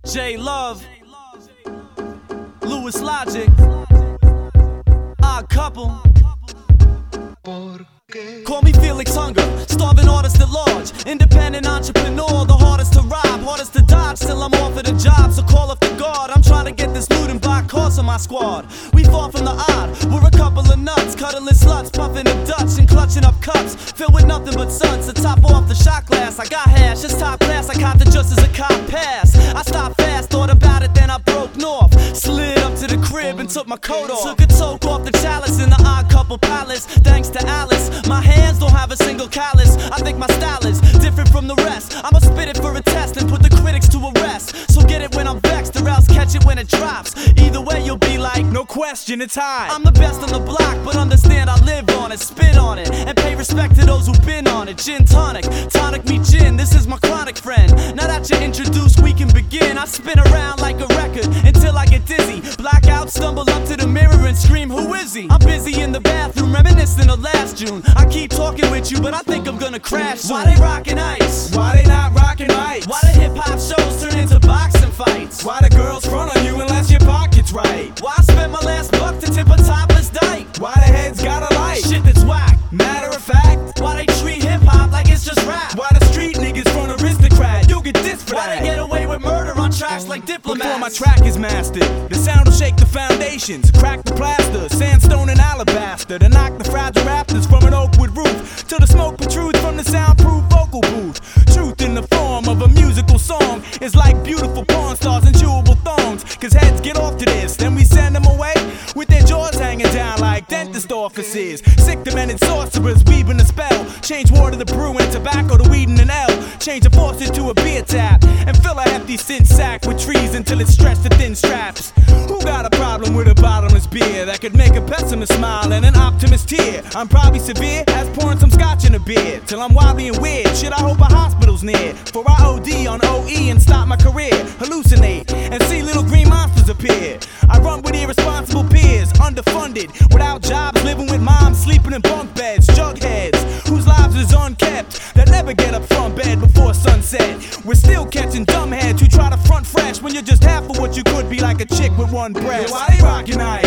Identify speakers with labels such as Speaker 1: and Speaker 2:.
Speaker 1: J Love, Louis Logic, Odd Couple. Call me Felix Hunger, starving artist at large, independent entrepreneur, the hardest to rob, hardest to dodge, till I'm offered a job, so call up the guard. I'm trying to get this loot and buy cars on my squad. We far from the odd, we're a couple of nuts, cuddling sluts, puffing a Dutch and clutching up cups, filled with nothing but suds. To top off the shot glass, I got hash, it's top class, I copped it just as a cop passed. I stopped fast, thought about it, then I broke north, slid up to the crib and took my coat off, took a toke off the chalice in the Odd Couple palace. Thanks to Alice, my hands don't have a single callus. I think my style is different from the rest. I'ma spit it for a test and put the critics to a rest. So get it when I'm vexed, or else catch it when it drops. Either way you'll be like, no question, it's high. I'm the best on the block, but understand I live on it, spit on it, and pay respect to those who've been on it. Gin tonic, tonic me gin, this is my chronic friend. Now that you're introduced, we can begin. I spin around like a record until I get dizzy. Black out, stumble up to the mirror and scream, who is he? I'm busy in the bathroom, reminiscing of last June. I keep talking with you, but I think I'm gonna crash soon. Why they rockin' ice?
Speaker 2: Why they not rockin' mics?
Speaker 1: Why the hip-hop shows turn into boxing fights?
Speaker 2: Why the girls front on you unless your pocket's right?
Speaker 1: Why I spend my last buck to tip a topless dyke?
Speaker 2: Why the heads gotta like
Speaker 1: Shit that's whack.
Speaker 2: Matter of fact,
Speaker 1: Why they treat hip-hop like it's just rap?
Speaker 2: why the street niggas front aristocrat? You'll get this for
Speaker 1: Why
Speaker 2: that.
Speaker 1: they get away with murder on tracks like diplomats?
Speaker 2: Before my track is mastered, the sound will shake the foundations, crack the plaster, sandstone and alabaster, to knock the fragile raptors from an oakwood roof, till the smoke protrudes from the soundproof vocal booth. Truth in the form of a musical song is like beautiful porn stars and chewable thongs, cause heads get off to this, then we send them away with their jaws hanging down like dentist offices. Sick demented sorcerers weaving a spell, change water to brew and tobacco to weed and an L, change a faucet to a beer tap, and fill a hefty scent sack with trees until it's stretched to thin straps. Who got a problem with a bottomless beer that could make a pessimist smile and an optimist tear? I'm probably severe as pouring some scotch in a beer, till I'm wobbly and weird. Shit, I hope a hospital's near, for I OD on OE and stop my career, hallucinate and see little green monsters appear. I run with irresponsible peers, underfunded, without jobs, living with moms, sleeping in bunk beds, jugheads whose lives is unkept, that never get up from bed before sunset. We're still catching dumbheads who try to front fresh when you're just half of what you could be, like a chick with one breast. Why they rockin' ice?